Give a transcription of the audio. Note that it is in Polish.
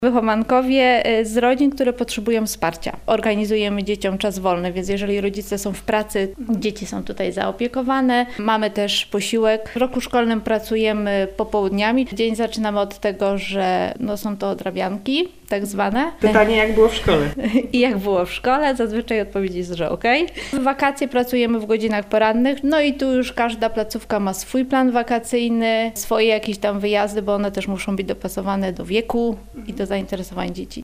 Wychowankowie z rodzin, które potrzebują wsparcia. Organizujemy dzieciom czas wolny, więc jeżeli rodzice są w pracy, dzieci są tutaj zaopiekowane. Mamy też posiłek. W roku szkolnym pracujemy popołudniami. Dzień zaczynamy od tego, że są to odrabianki, tak zwane. Pytanie, jak było w szkole? I jak było w szkole? Zazwyczaj odpowiedź jest, że okej. W wakacje pracujemy w godzinach porannych, i tu już każda placówka ma swój plan wakacyjny, swoje jakieś tam wyjazdy, bo one też muszą być dopasowane do wieku i do zainteresowań dzieci.